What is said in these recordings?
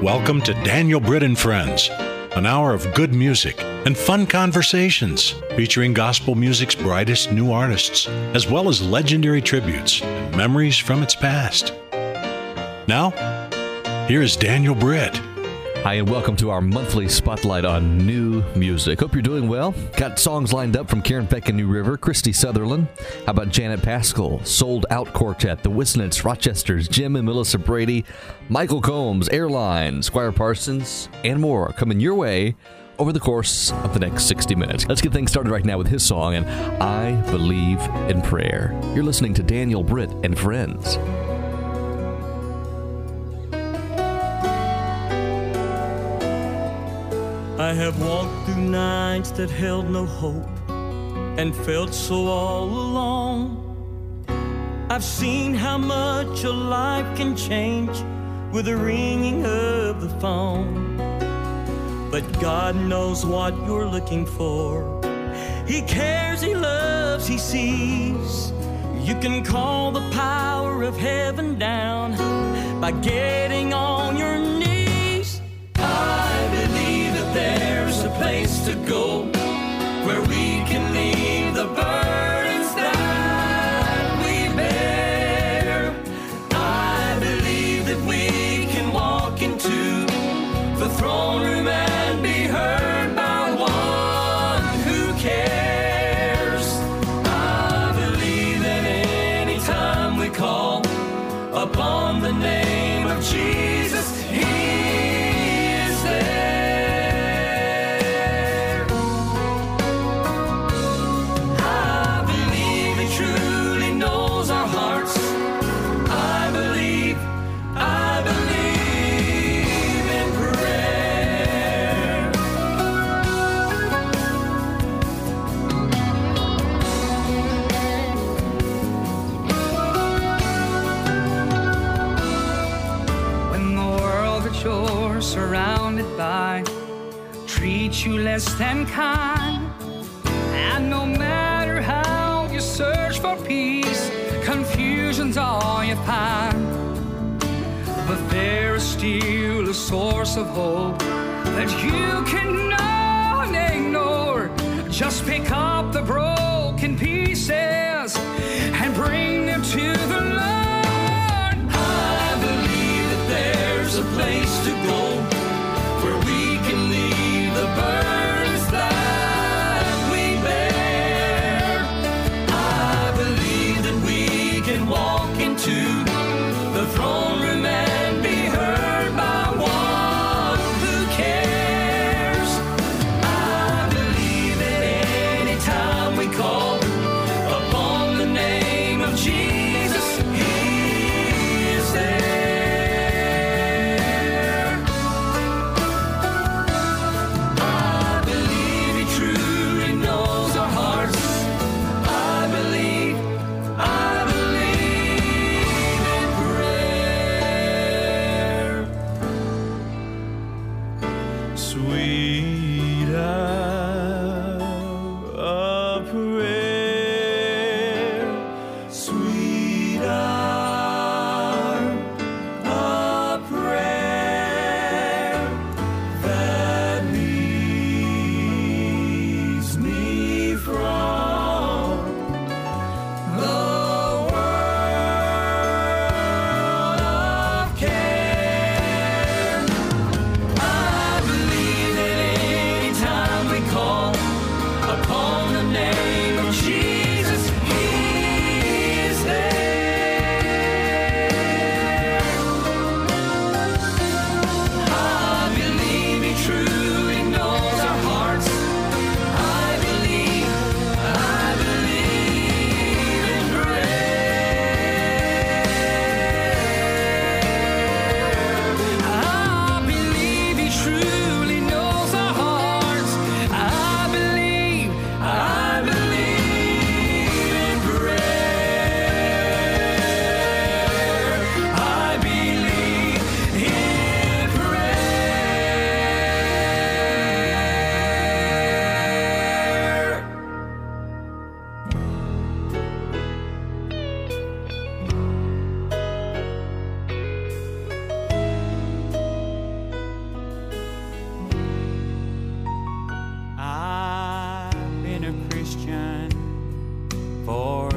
Welcome to Daniel Britt and Friends, an hour of good music and fun conversations featuring gospel music's brightest new artists, as well as legendary tributes and memories from its past. Now, here is Daniel Britt. Hi, and welcome to our monthly spotlight on new music. Hope you're doing well. Got songs lined up from Karen Peck and New River, Christy Sutherland. How about Janet Paschal, Sold Out Quartet, The Wisnets, Rochesters, Jim and Melissa Brady, Michael Combs, Airline, Squire Parsons, and more coming your way over the course of the next 60 minutes. Let's get things started right now with his song, and I Believe in Prayer. You're listening to Daniel Britt and Friends. I have walked through nights that held no hope and felt so all alone. I've seen how much a life can change with the ringing of the phone. But God knows what you're looking for. He cares, He loves, He sees. You can call the power of heaven down by getting on your knees. I believe that there's a place to go where we can leave the burdens that we bear. I believe that we can walk into the throne room and be heard by one who cares. I believe that any time we call upon the name of Jesus, He is there. I believe He truly knows our hearts. I believe in prayer. When the world that you're surrounded by treats you less than kind, and no matter how you search for peace, confusion's all you find. But there is still a source of hope that you cannot ignore. Just pick up the broken pieces and bring them to the Lord. I believe that there's a place to go where we can leave the burdens that we bear. I believe that we can walk into the throne room and be heard by one who cares. I believe that any time we call upon the name of Jesus, He is there. I believe He truly knows our hearts. I believe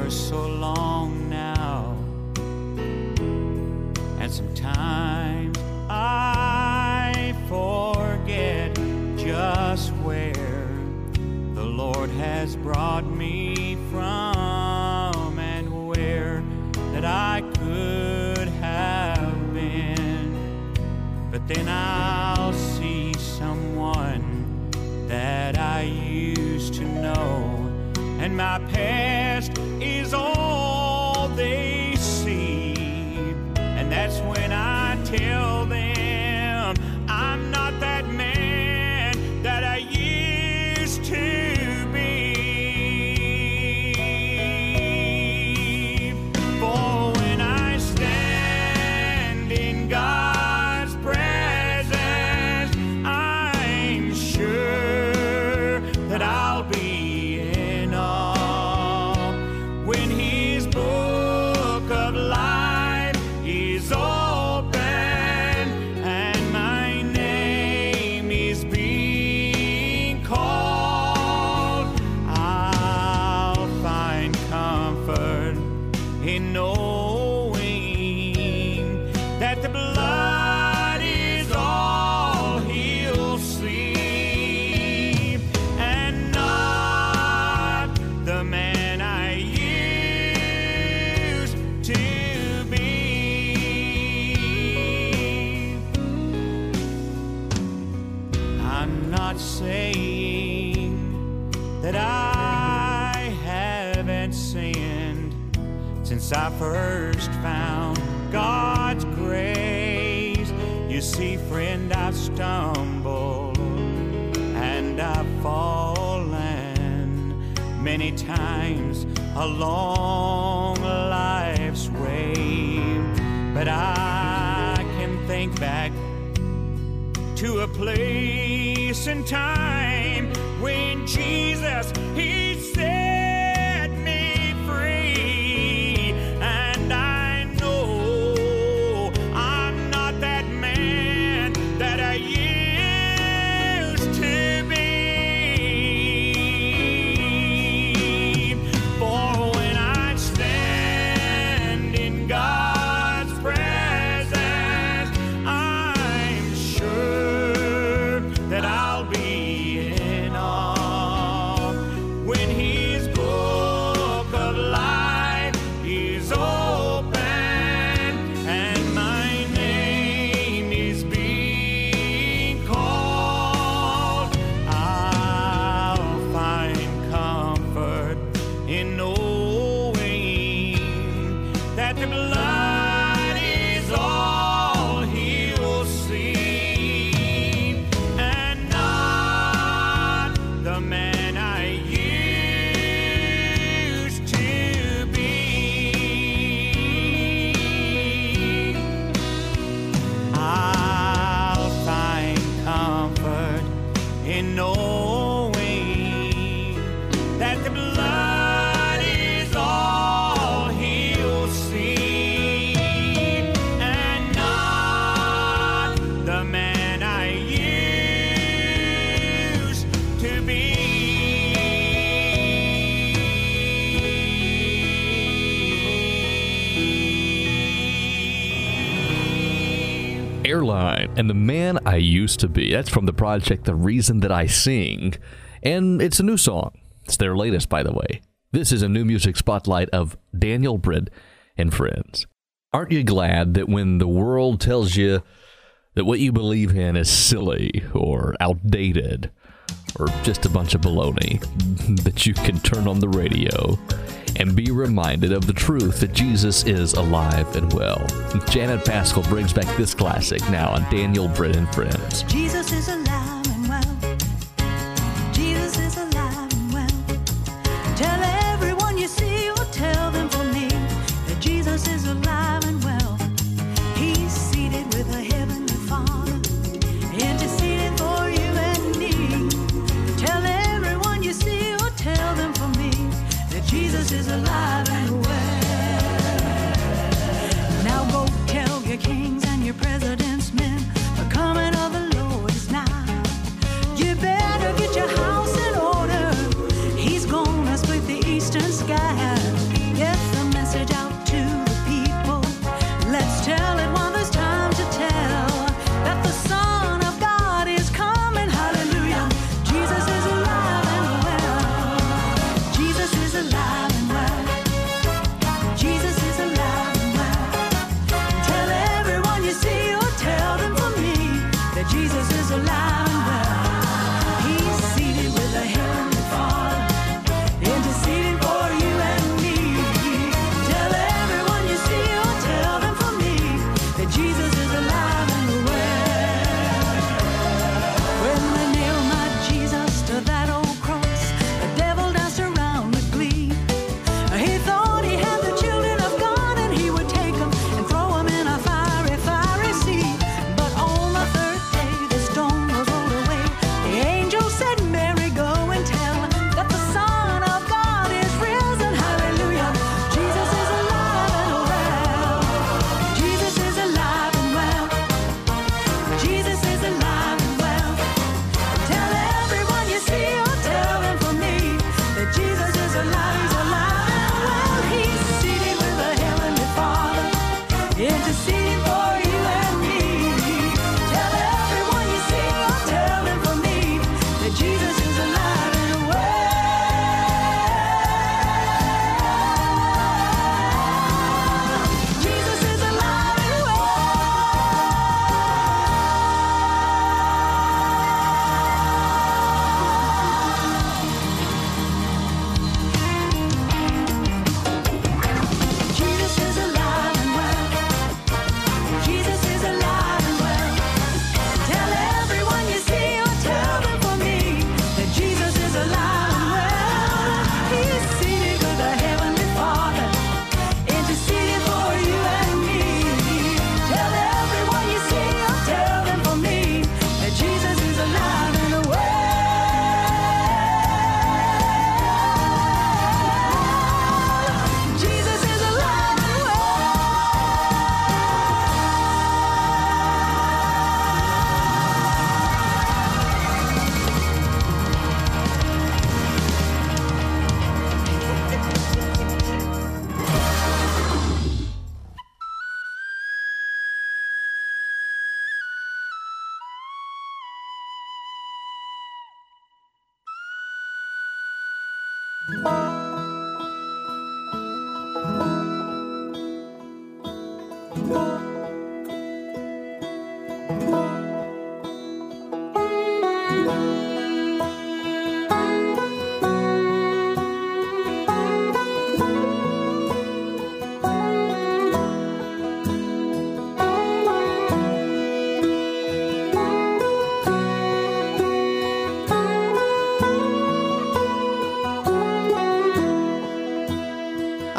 so long now. And sometimes I forget just where the Lord has brought me from and where that I could have been. But then I'll see someone that I used to know, and my past is all they see. And that's when I tell them I'm not that man that I used to be. For when I stand in God's presence, I'm sure that I'll be in awe when His book of life is open and my name is being called. I'll find comfort in knowing that the blood is all He'll see, and not the man I used to be. I'm not saying that I haven't sinned since I first found God's grace. You see, friend, I've stumbled and I've fallen many times along life's way. But I can think back to a place and time when Jesus, He set me free. And I know I'm not that man that I used to be. For when I stand in God's presence, I'm sure that I'll be in awe when His book of life is open and my name is being called. I'll find comfort in knowing that the blood is all He'll see, and not the man I used to be. I'll find comfort in knowing that the blood is all He'll see, and not the man I used to be. Airline and The Man I Used to Be. That's from the project The Reason That I Sing. And it's a new song. It's their latest, by the way. This is a new music spotlight of Daniel Britt and Friends. Aren't you glad that when the world tells you that what you believe in is silly or outdated or just a bunch of baloney, that you can turn on the radio and be reminded of the truth that Jesus is alive and well? Janet Paschal brings back this classic now on Daniel Britt and Friends. Jesus is alive and well. Jesus is alive and well. Tell everyone you see, or tell them for me, that Jesus is alive and well. He's seated with a heavenly Father, interceding for you and me. Tell everyone you see, or tell them for me, that Jesus is alive and well. Now go tell your kings and your presidents, men, the coming of the Lord is nigh.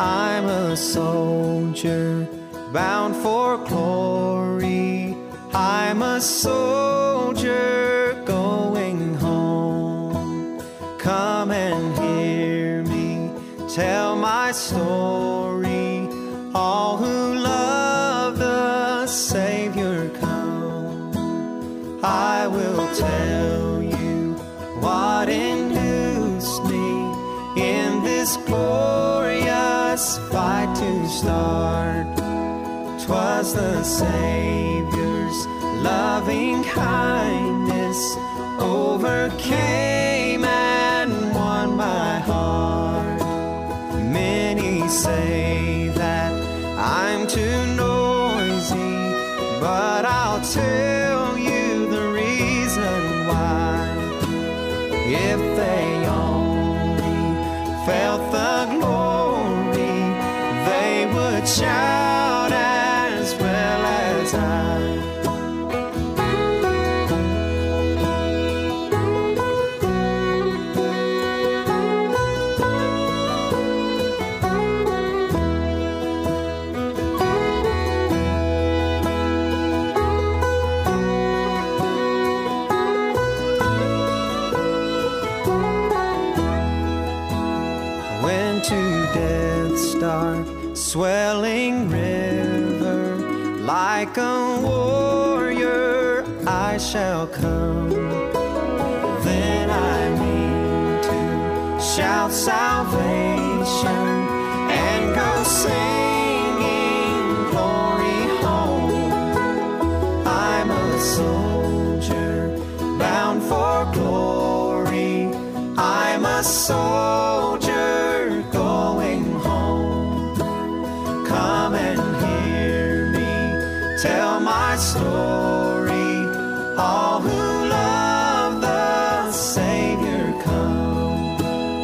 I'm a soldier bound for glory. I'm a soldier going home. Come and hear me tell my story. All who love the Savior come. I will tell you what induced me in this glorious fight to start. 'Twas the Savior's loving kindness overcame and won my heart. Many say that I'm too noisy, but I'll tell you the reason why. If they only felt the glory, they would shout as well as I. Swelling river, like a warrior I shall come. Then I mean to shout salvation and go singing glory home. I'm a soldier bound for glory. I'm a soldier going home. Come and hear me tell my story. All who love the Savior come.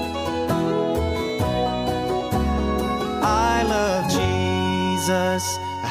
I love Jesus,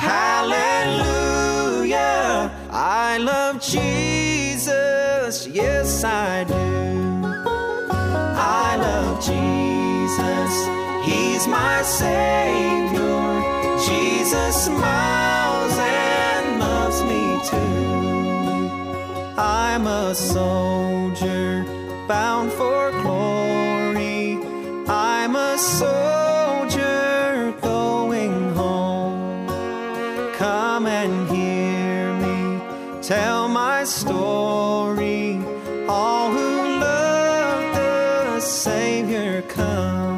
hallelujah. I love Jesus, yes I do. I love Jesus, He's my Savior. Jesus smiles and loves me too. I'm a soldier bound for glory. I'm a soldier going home. Come and hear me tell my story. All who love the Savior come.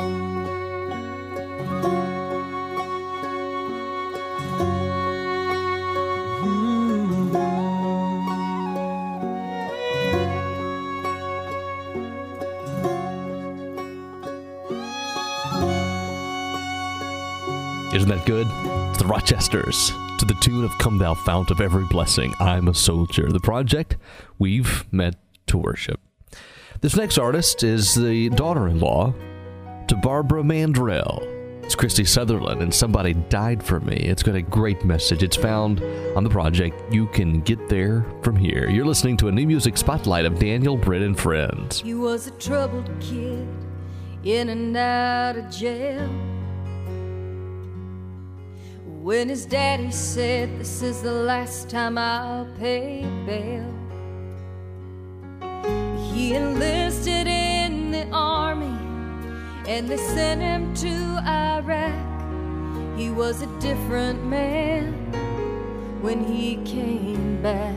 Isn't that good? It's the Rochesters to the tune of Come Thou Fount of Every Blessing, I'm a Soldier. The project we've met to worship. This next artist is the daughter-in-law to Barbara Mandrell. It's Christy Sutherland, and Somebody Died for Me. It's got a great message. It's found on the project You Can Get There From Here. You're listening to a new music spotlight of Daniel Britt and Friends. He was a troubled kid, in and out of jail. When his daddy said, this is the last time I'll pay bail, he enlisted in the army and they sent him to Iraq. He was a different man when he came back.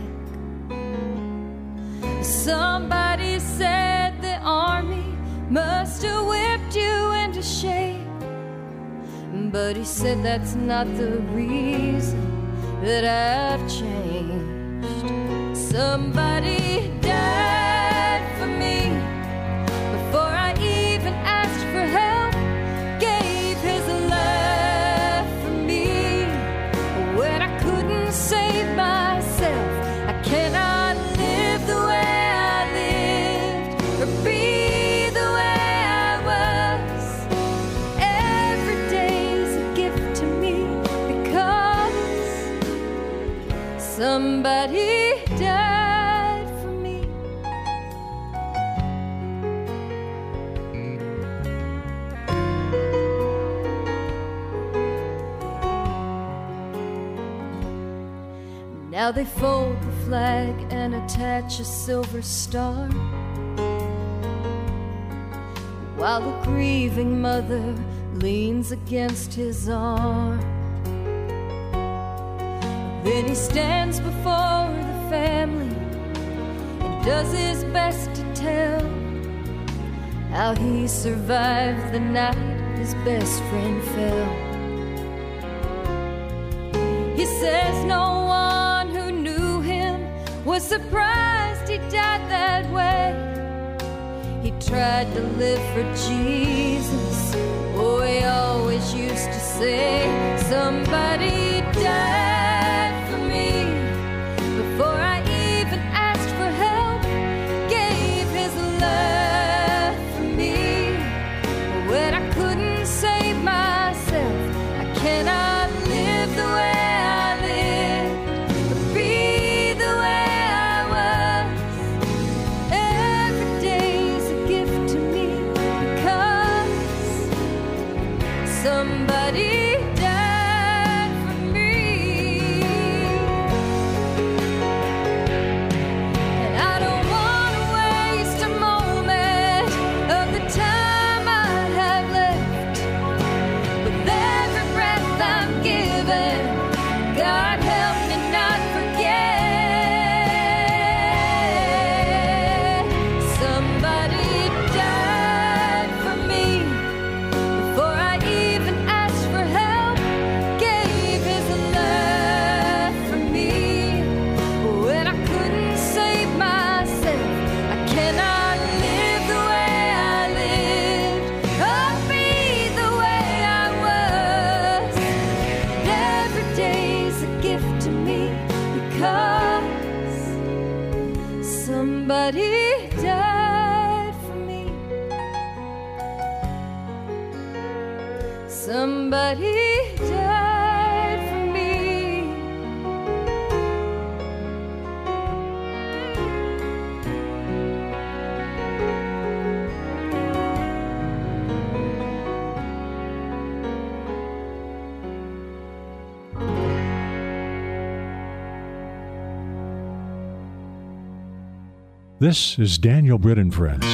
Somebody said the army must have whipped you into shape, but he said that's not the reason that I've changed. Somebody died for me before I even asked for help, gave his life for me when I couldn't save myself. I cannot live the way I lived or be the way I was. Every day's a gift to me because somebody died for me. Now they fold the flag and attach a silver star, while a grieving mother leans against his arm. Then he stands before the family and does his best to tell how he survived the night his best friend fell. He says no one who knew him was surprised he died that way. He tried to live for Jesus. Oh, he always used to say, somebody died for me before I even asked for help, gave his life for me. When I couldn't save myself, I cannot live the way I lived, or be the way I was. Every day's a gift to me because somebody died for me. And I don't want to waste a moment of the time I have left. With every breath I'm given, God help me not forget. Somebody died for me before I even asked for help, gave his life for me. When I couldn't save myself, I cannot live the way I lived, or be the way I was. Every day's a gift to me because somebody died for me. Somebody died for me. This is Daniel Britt and Friends.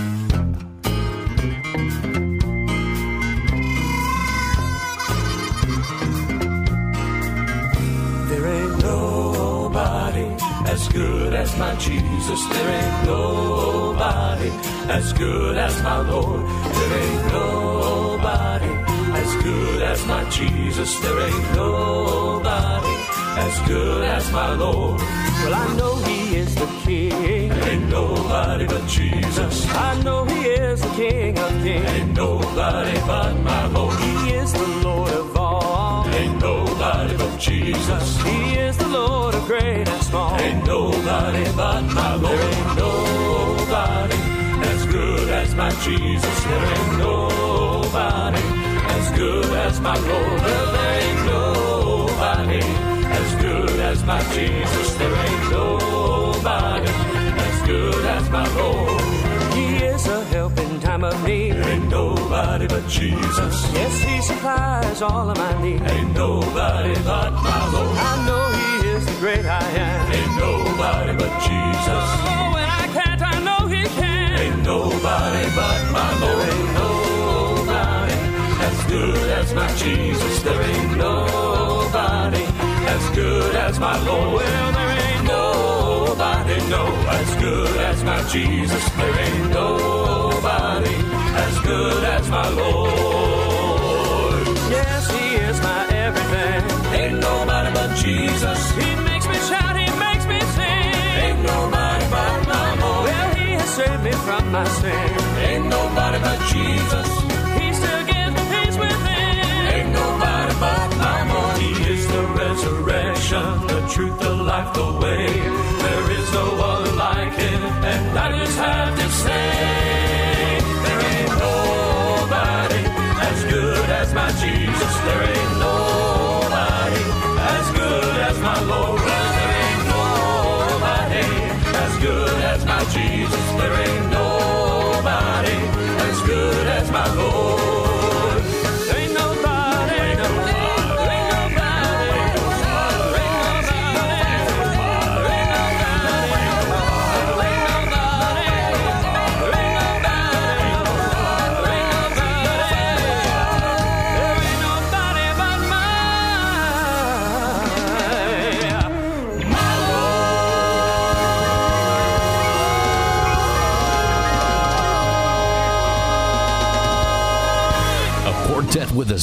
There ain't nobody as good as my Jesus. There ain't nobody as good as my Lord. There ain't nobody as good as my Jesus. There ain't nobody as good as my Lord. Well, I know he is the King. Ain't nobody but Jesus. I know he is the King of Kings. Ain't nobody but my Lord. He is the Lord of all. Ain't nobody but Jesus. He is the Lord of great and small. Ain't nobody but my Lord. There ain't nobody as good as my Jesus. There ain't nobody as good as my Lord. Well, there ain't nobody as good as my Jesus. There ain't nobody as good as my Lord. He is a help in time of need. There ain't nobody but Jesus. Yes, he supplies all of my needs. Ain't nobody but my Lord. I know he is the great I am. Ain't nobody but Jesus. Oh, when I can't, I know he can. Ain't nobody but my Lord. There ain't nobody as good as my Jesus. There ain't nobody as good as my Lord. Well, there ain't nobody, no, as good as my Jesus. There ain't nobody as good as my Lord. Yes, he is my everything. Ain't nobody but Jesus. He makes me shout, he makes me sing. Ain't nobody but my Lord. Well, he has saved me from my sin. Ain't nobody but Jesus. He still gives me peace within. Ain't nobody but my Lord. He is the resurrection, the truth, the life, the way. There is no one like him, and I just have to say, there ain't nobody as good as my Jesus. There ain't nobody as good as my Lord. There ain't nobody as good as my Jesus. There ain't nobody as good as my Lord. There ain't nobody, ain't nobody, ain't nobody, ain't nobody.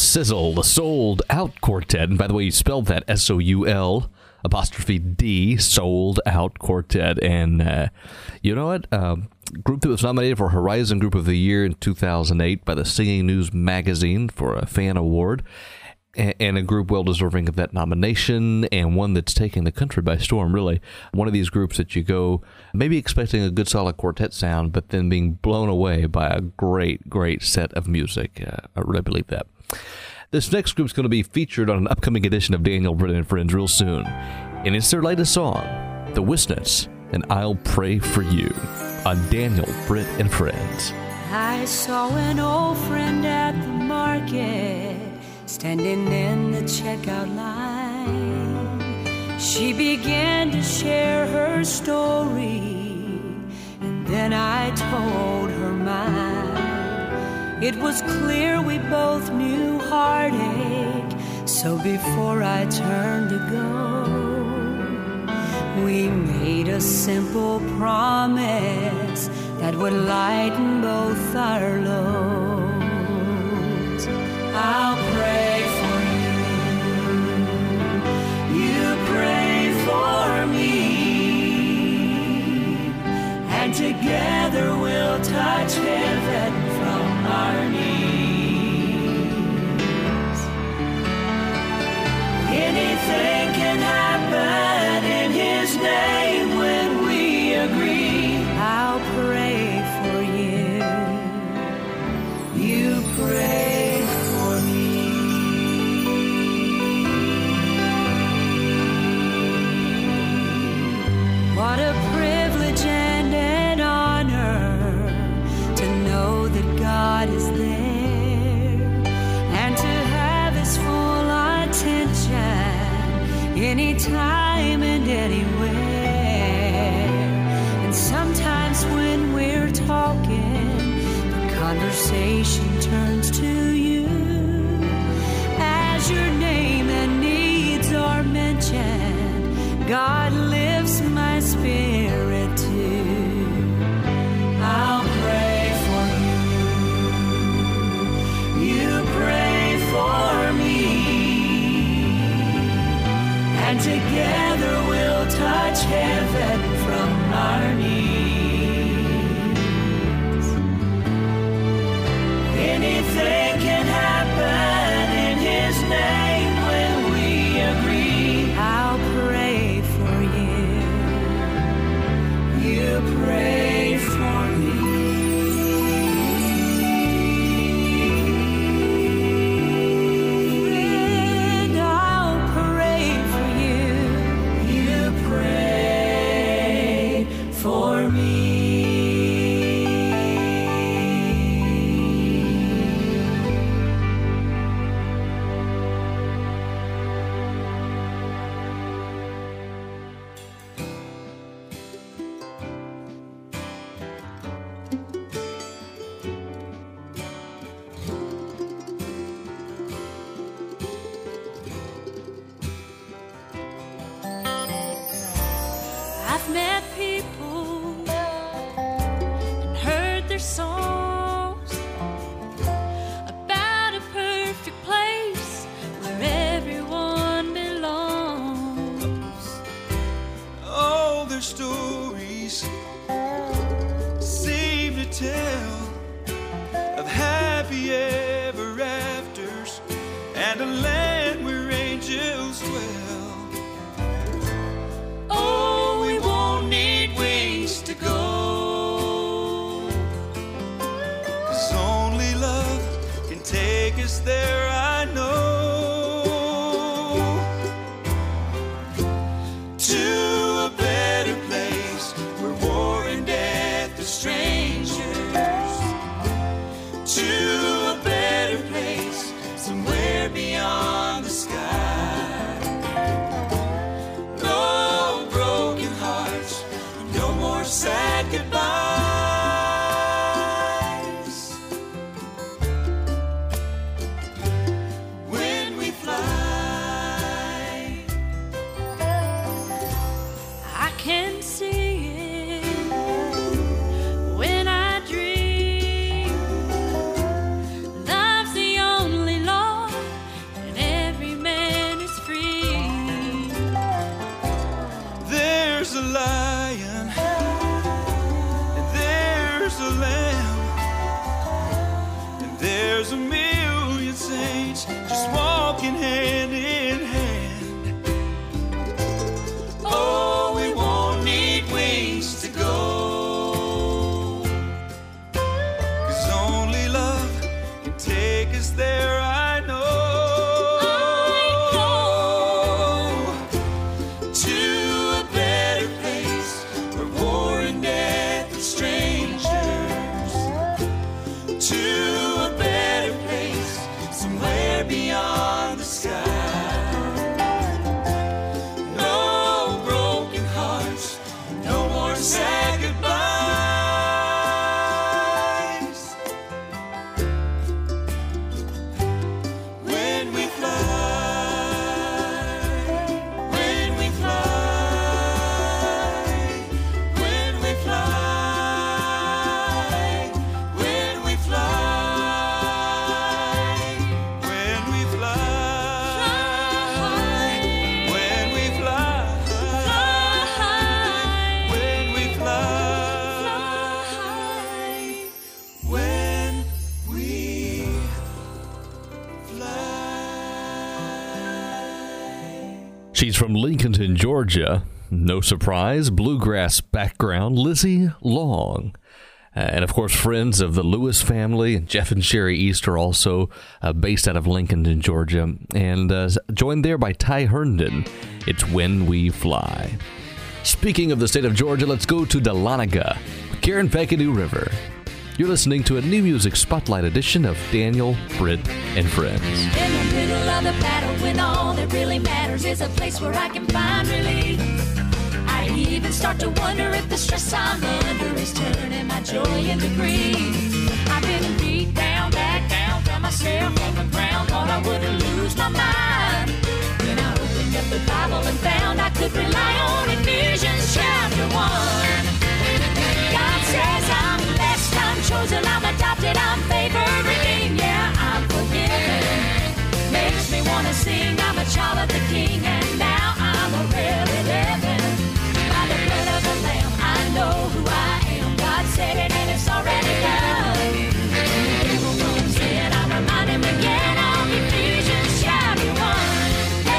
Sizzle, the Sold Out Quartet. And by the way, you spelled that SOUL apostrophe D, Sold Out Quartet. And you know what? Group that was nominated for Horizon Group of the Year in 2008 by the Singing News magazine for a fan award. And a group well-deserving of that nomination, and one that's taking the country by storm, really. One of these groups that you go maybe expecting a good, solid quartet sound, but then being blown away by a great, great set of music. I really believe that. This next group's going to be featured on an upcoming edition of Daniel, Britt, and Friends real soon. And it's their latest song, The Wisnets, and I'll Pray for You, on Daniel, Britt, and Friends. I saw an old friend at the market, standing in the checkout line. She began to share her story, and then I told her mine. It was clear we both knew heartache, so before I turned to go, we made a simple promise that would lighten both our loads. I'll pray for you, you pray for me, and together we'll touch heaven from our knees. Anything can happen in His name when we agree. I'll pray for you, you pray. What a privilege and an honor to know that God is there and to have His full attention anytime and anywhere. And sometimes when we're talking, the conversation turns to you as your name and needs are mentioned. God lifts my spirit too. I'll pray for you, you pray for me, and together we'll touch heaven from our knees. Anything can happen in His name when we agree. I'll pray for you, you pray for me. Friend, I'll pray for you, you pray for me. I've met people and heard their songs about a perfect place where everyone belongs. Oh, their stories seem to tell of happy ever afters and a land where angels dwell. Oh, we won't need wings to go, 'cause only love can take us there, I know. To a better place where war and death are strangers. To a better place somewhere beyond songs just walking hand in hand. Oh, we won't need wings to go, 'cause only love can take us there, I know. To a better place where war and death are strangers. To a better place somewhere beyond the sky. No broken hearts, no more sad goodbyes. When we fly, when we fly, when we fly, when we fly, when we fly, when we fly, when we fly, when we fly. She's from Lincolnton, Georgia. No surprise, bluegrass background, Lizzie Long. And of course, friends of the Lewis family. Jeff and Sherry East are also based out of Lincolnton, Georgia. And joined there by Ty Herndon. It's When We Fly. Speaking of the state of Georgia, let's go to Dahlonega. Karen Peck and New River. You're listening to a New Music Spotlight edition of Daniel, Britt, and Friends. In the middle of the battle, when all that really matters is a place where I can find relief. I even start to wonder if the stress I'm under is turning my joy into grief. I've been beat down, back down, found myself on the ground, thought I would lose my mind. Then I opened up the Bible and found I could rely on Ephesians chapter 1. God says I'm blessed, I'm chosen, I'm adopted, I'm favored, redeemed, yeah, I'm forgiven. Makes me want to sing, I'm a child of the King, and now I'm a really living. By the blood of the Lamb, I know who I am. God said it and it's already done. When the devil comes in, I remind him again of Ephesians chapter 1.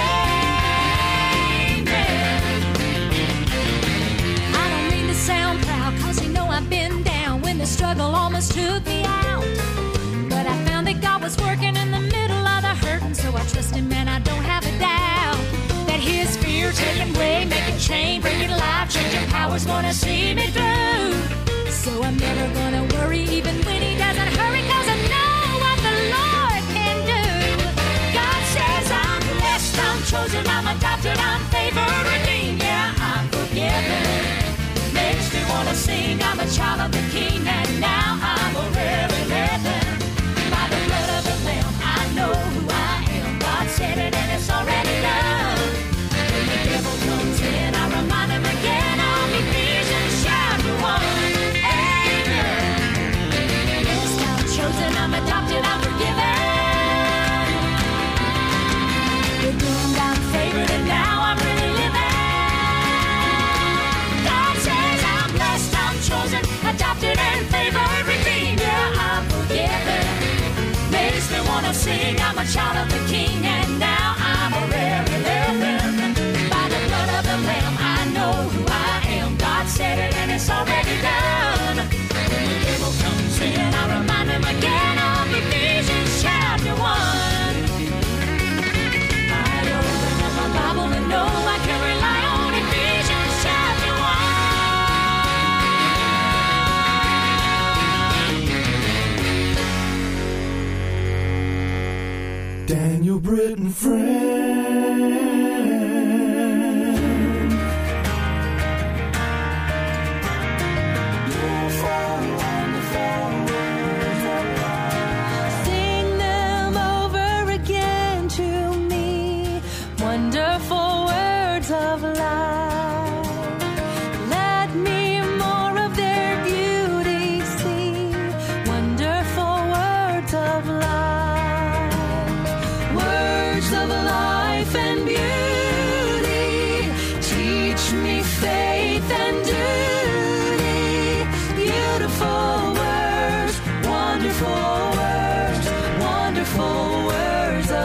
Amen. I don't mean to sound proud, 'cause you know I've been down when the struggle almost took me out. But I found that God was working in the middle of the hurting, so I trust him and I don't have a doubt that his fear taking way, making change, bringing life, changing power's gonna see me through. So I'm never gonna worry even when he doesn't hurry, 'cause I know what the Lord can do. God says I'm blessed, I'm chosen, I'm adopted, I'm favored, redeemed, yeah, I'm forgiven. Makes me wanna sing, I'm a child of the King, and now I'm a really living. By the blood of the Lamb, I know who I am. God said it and it's already done. When the devil comes in, I remind him again of Ephesians chapter 1. Amen. Yes, I'm chosen, I'm adopted, I'm forgiven. Redeemed, I'm favored, and now I'm really living. God says I'm blessed, I'm chosen, adopted, and favored, redeemed, yeah, I'm forgiven. Makes me wanna sing, I'm a child of the King, and now I'm a really living. By the blood of the Lamb, I know who I am. God said it and it's already done. When the devil comes in, I remind him again of Ephesians chapter 1. I open up my Bible and know I can rely on Ephesians chapter 1. Daniel, Britt, and Friends. Sing them over again to me, wonderful words of life. Let me more of their beauty see, wonderful words of life. Words of life and beauty, teach me faith and duty. Beautiful words, wonderful words, wonderful words of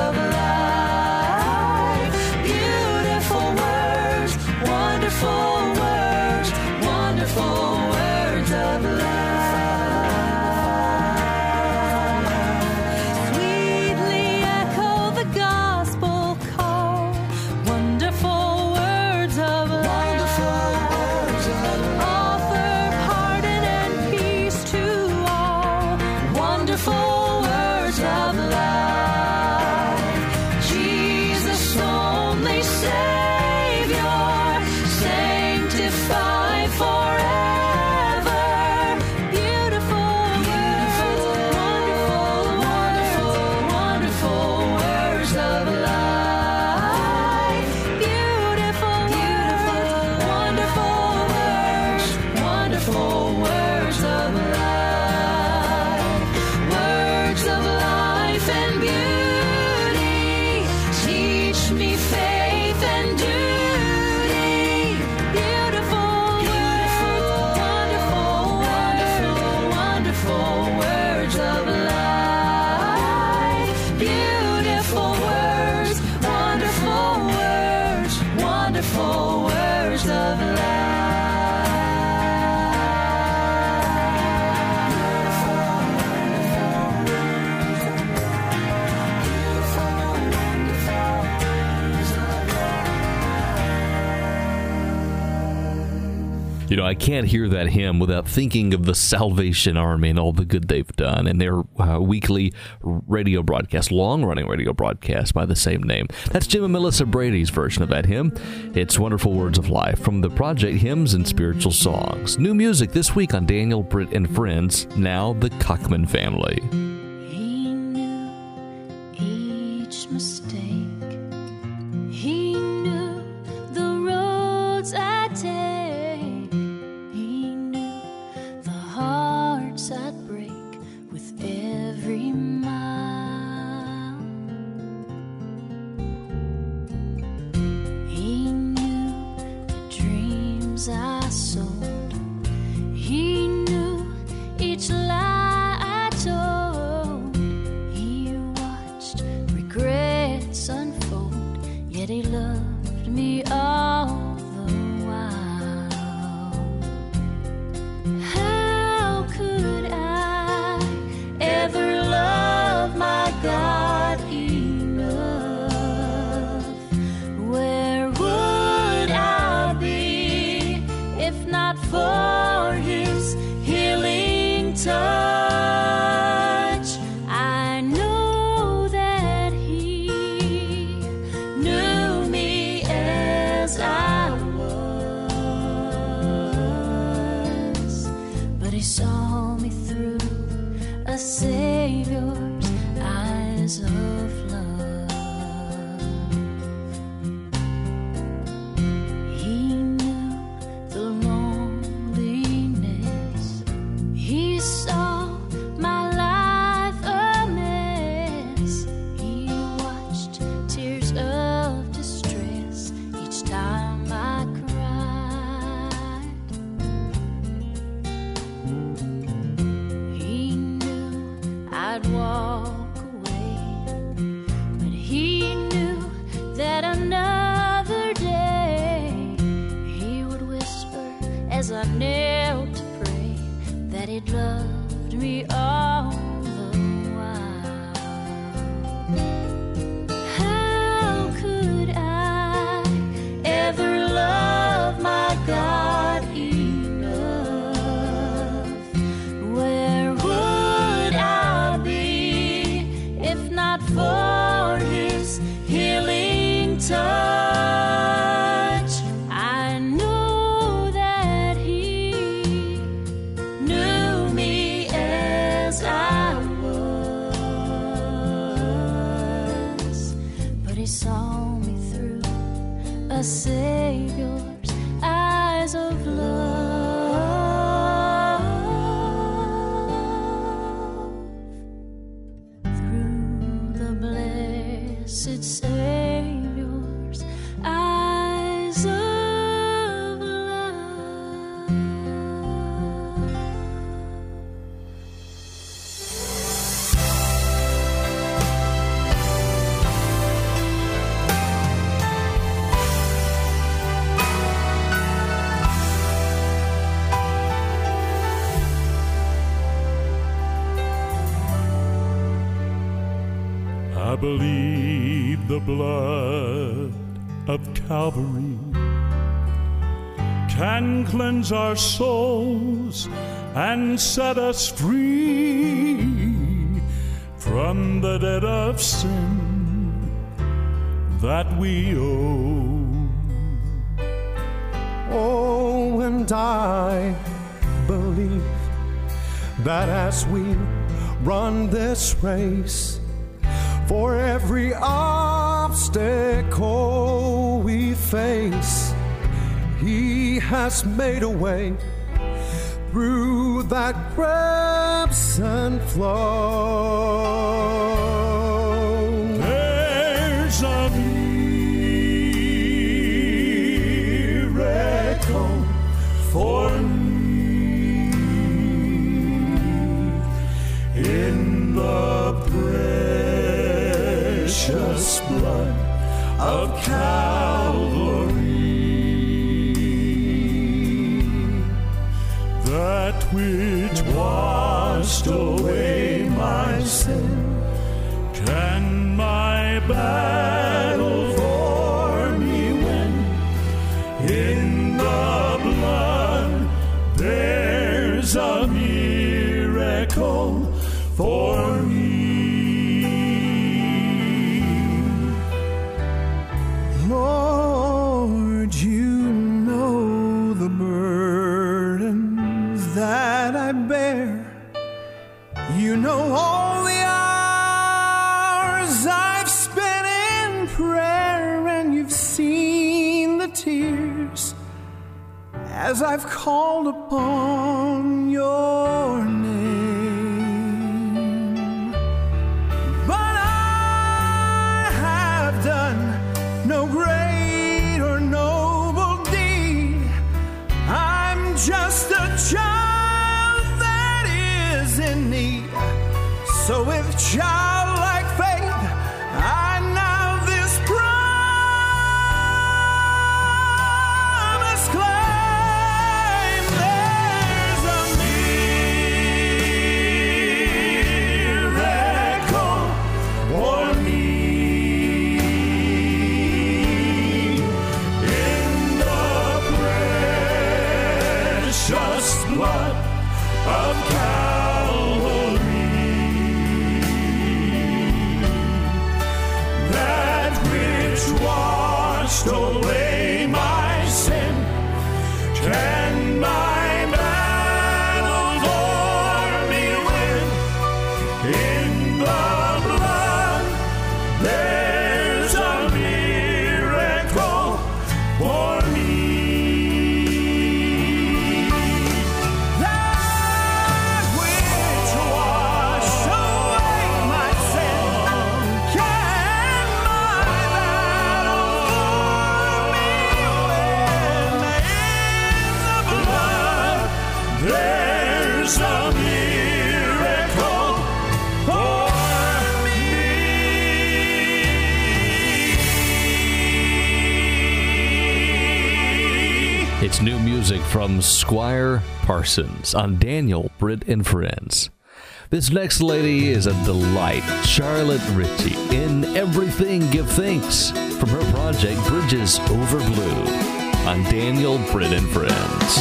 beautiful words of love. You know, I can't hear that hymn without thinking of the Salvation Army and all the good they've done and their weekly radio broadcast, long-running radio broadcast by the same name. That's Jim and Melissa Brady's version of that hymn. It's Wonderful Words of Life from the project Hymns and Spiritual Songs. New music this week on Daniel, Britt, and Friends, now the Cockman Family. He knew each mistake. He knew the roads I'd take. He knew the hearts I'd break with every mile. He knew the dreams I sold. He knew each lie I told. He watched regrets unfold, yet he loved me all the while. How could I ever love my God enough? Where would I be if not for his healing touch? I know that he knew me as I was, but he saw me through a Savior's eyes of love. He knew the loneliness. He saw my life a mess. He watched tears of distress each time I cried. He knew I'd walk away, but he knew that another day he would whisper as I knelt to pray that he'd loved me all the while. How could I ever love my God enough? Where would I be if not for his healing touch? I know that he knew me as I was, but he saw me through a Savior's eyes of love. Through the blessed Savior's eyes of love. I believe the blood of Calvary can cleanse our souls and set us free from the debt of sin that we owe. Oh, and I believe that as we run this race, for every obstacle we face, He has made a way through that crimson flow. There's a miracle for me in the precious blood of Calvary. that which washed away my sin. Can my battle for me win? In the blood there's a miracle for me. Lord, you know the burdens that I bear. You know all the hours I've spent in prayer, and you've seen the tears as I've called upon your name. But I have done no great or noble deed. I'm just a child that is in need. So with childlike faith, I now this promise claim. There's a miracle for me. Just blood of Calvary, that which washed away my sin. Can my battle for me win? In the blood there's a miracle for me. There's a miracle for me. It's new music from Squire Parsons on Daniel, Britt and Friends. This next lady is a delight. Charlotte Ritchie, In Everything Give Thanks, from her project Bridges Over Blue on Daniel, Britt and Friends.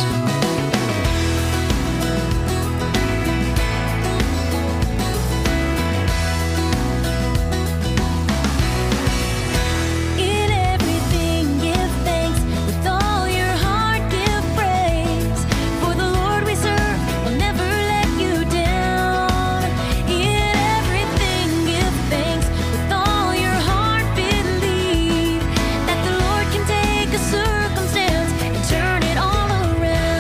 Circumstance and turn it all around.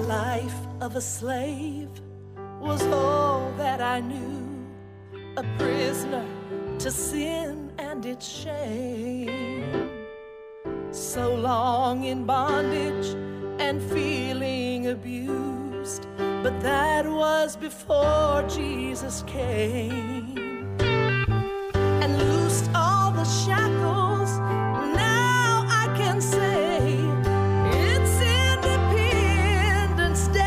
life of a slave was all that I knew, a prisoner to sin and its shame. So long in bondage and feeling abused, but that was before Jesus came and loosed all the shackles. Now I can say it's Independence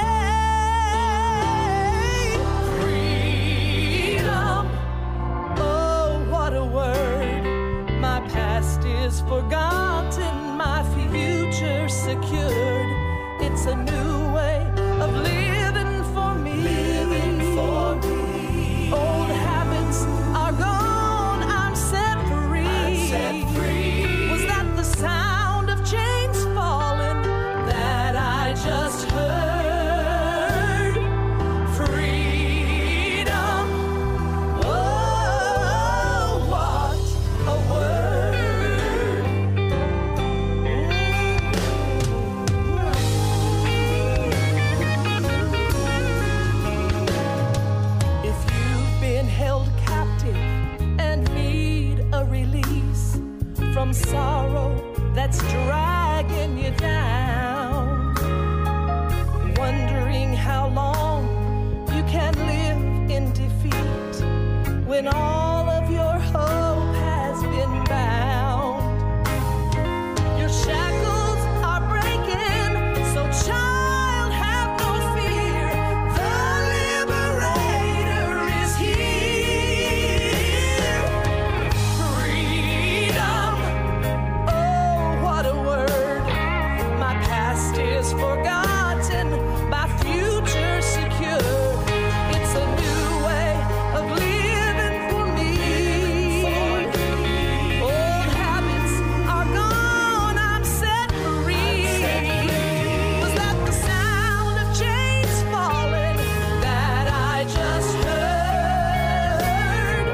Day. Freedom, oh what a word. My past is forgotten, my future secured. It's a new way of living for me. Living for me. Old habits are gone, I'm set free. I'm set free. Was that the sound of chains falling that I just heard? Freedom. Oh, what a word. If you've been held captive and need a release from sorrow that's dragging you down, wondering how long you can live in defeat when all of your hope has been bound. Your shackles are breaking, so child, have no fear. The Liberator is here. Freedom, oh what a word. My past is forgotten, my future secure. It's a new way of living for me. Old habits are gone, I'm set free. Was that the sound of chains falling that I just heard?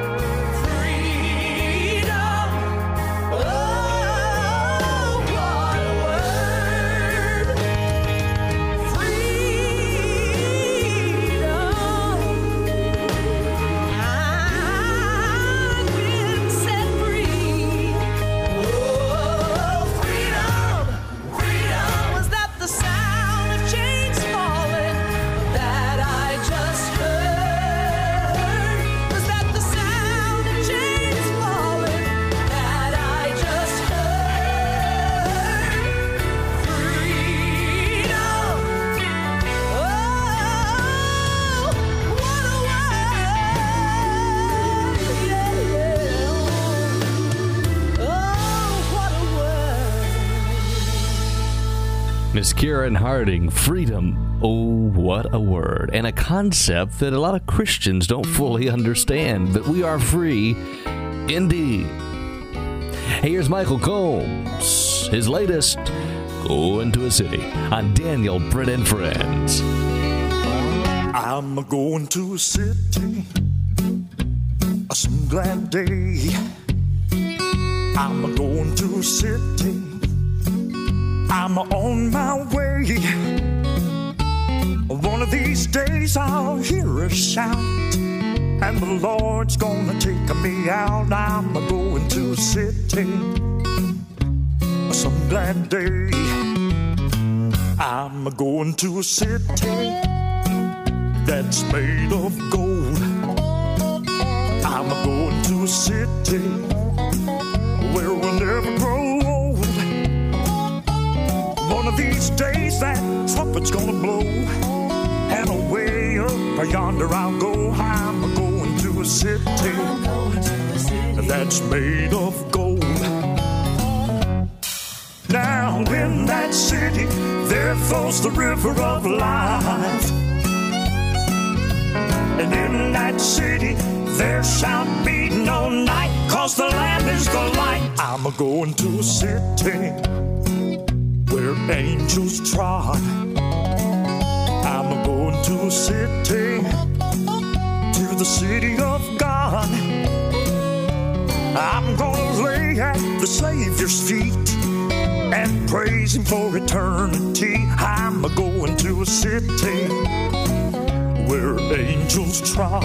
Freedom, oh what a word. Freedom, I've been set free. Oh, freedom, freedom. Was that the sound of chains falling that I just heard? Was that the sound of chains falling that I just heard? Freedom, oh, what a word, yeah. Oh, what a word. Miss Karen Harding, Freedom. Oh, what a word. And a concept that a lot of Christians don't fully understand, that we are free indeed. Hey, here's Michael Combs, his latest, Going to a City, on Daniel, Britt and Friends. I'm going to a city, some glad day. I'm going to a city, I'm on my way. One of these days I'll hear a shout, and the Lord's gonna take me out. I'm going to a city, some glad day. I'm going to a city that's made of gold. I'm going to a city where we'll never grow old. One of these days that trumpet's gonna blow, and away up yonder I'll go. I'm going to a city that's made of gold. Now in that city there flows the river of life, and in that city there shall be no night, 'cause the Lamb is the light. I'm going to a city where angels trod. I'm going to a city, to the city of God. I'm gonna lay at the Savior's feet and praise Him for eternity. I'm going to a a city where angels trot.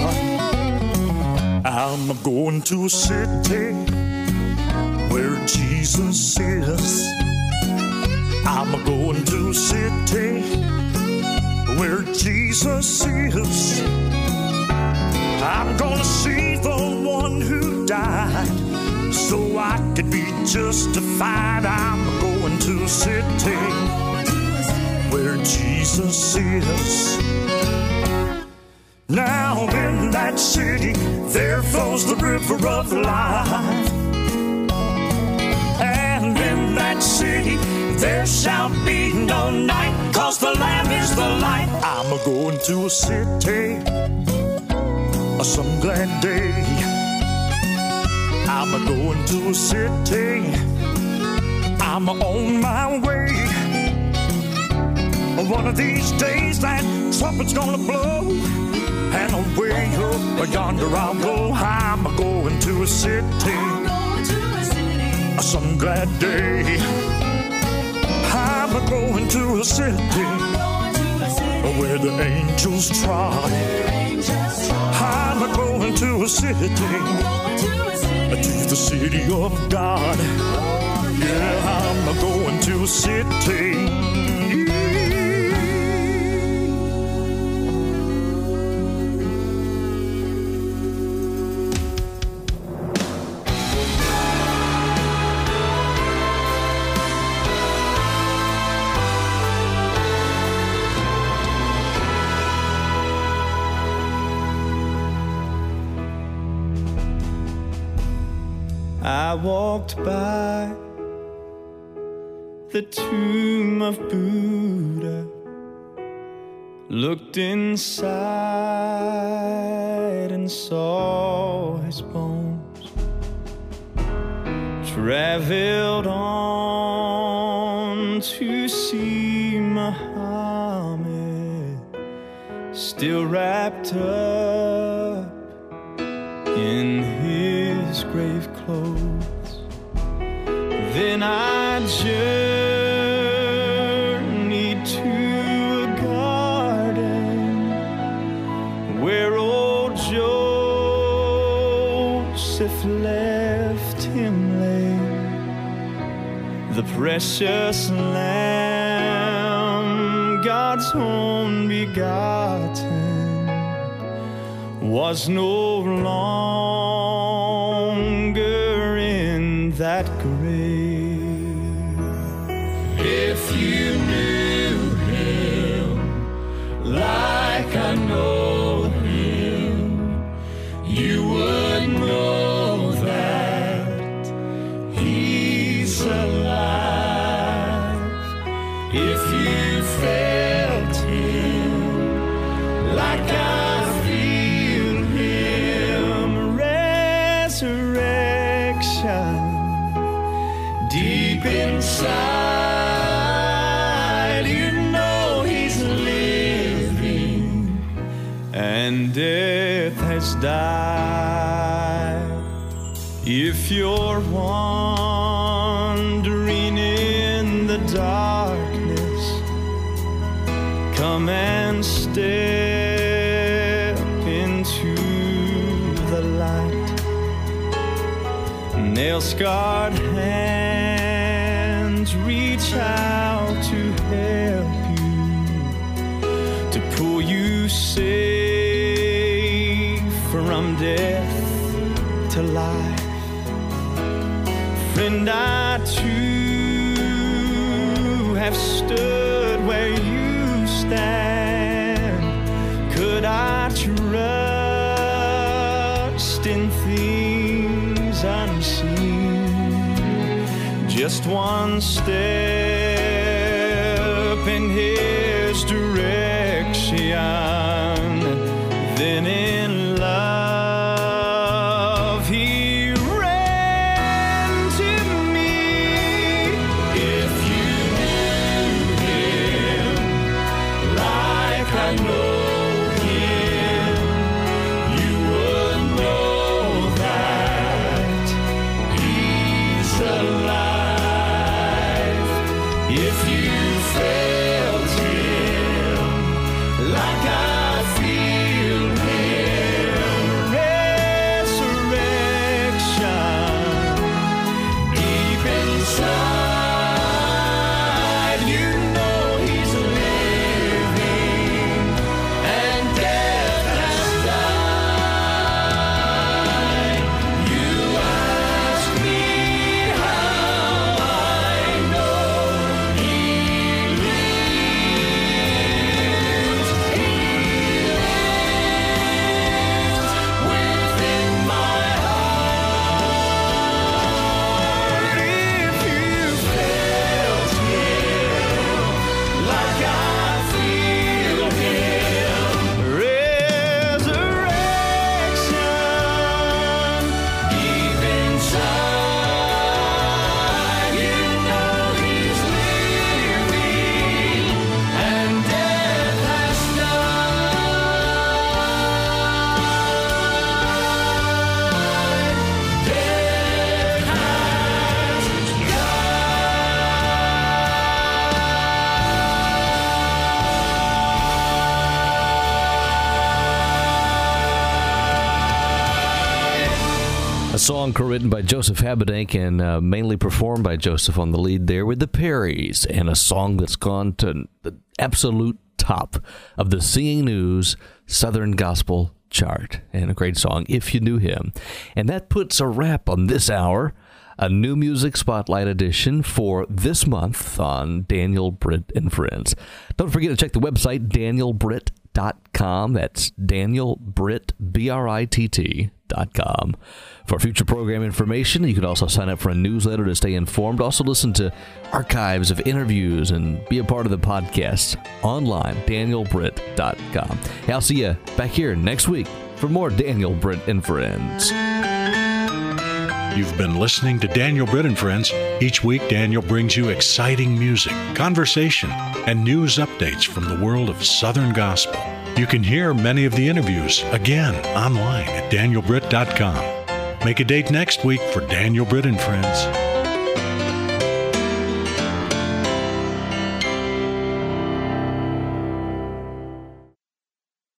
I'm going to a city where Jesus is. I'm going to a city where Jesus is. I'm gonna see the one who died so I could be justified. I'm going to a city where Jesus is. Now in that city there flows the river of life, and in that city there shall be no night, 'cause the Lamb is the light. I'm going to a city some glad day. I'm going to a city, I'm on my way. One of these days that trumpet's gonna blow, and away up yonder I'll go. I'm going to a city, some glad day. I'm going to a city where the angels trod. I'm going to a city, to the city of God. Yeah, I'm going to a city. I walked by the tomb of Buddha, looked inside and saw his bones, traveled on to see Muhammad, still wrapped up in his grave clothes. Then I journeyed to a garden where old Joseph left him lay, the precious Lamb, God's own begotten, was no longer in that grave. If you knew him like I know him, you would know that he's alive. If you felt him like I deep inside, you know he's living, and death has died. If you're wandering in the darkness, come and step into the light. Nail-scarred hands reach out to help you, to pull you safe from death to life. Friend, I too have stood where you stand. Could I trust in things unseen? Just one step in his direction, then in love he ran to me. If you knew him like I know him, you would know that he's alive. If you felt him like I feel him. Resurrection, deep inside, you know he's living, and death has died. You ask me how I know he lives. He lives within my heart. If you felt him like I feel him, resurrection, deep inside, you know he's living, and death has died. Death A song co-written by Joseph Habedank and mainly performed by Joseph on the lead there with the Perrys, and a song that's gone to the absolute top of the Singing News Southern Gospel chart. And a great song, If You Knew Him. And that puts a wrap on this hour, a New Music Spotlight edition for this month on Daniel Britt and Friends. Don't forget to check the website, danielbritt.com. That's danielbritt, BRITT.com. For future program information, you can also sign up for a newsletter to stay informed. Also listen to archives of interviews and be a part of the podcast online, danielbritt.com. Hey, I'll see you back here next week for more Daniel Britt and Friends. You've been listening to Daniel Britt and Friends. Each week, Daniel brings you exciting music, conversation, and news updates from the world of Southern Gospel. You can hear many of the interviews again online at danielbritt.com. Make a date next week for Daniel Britt and Friends.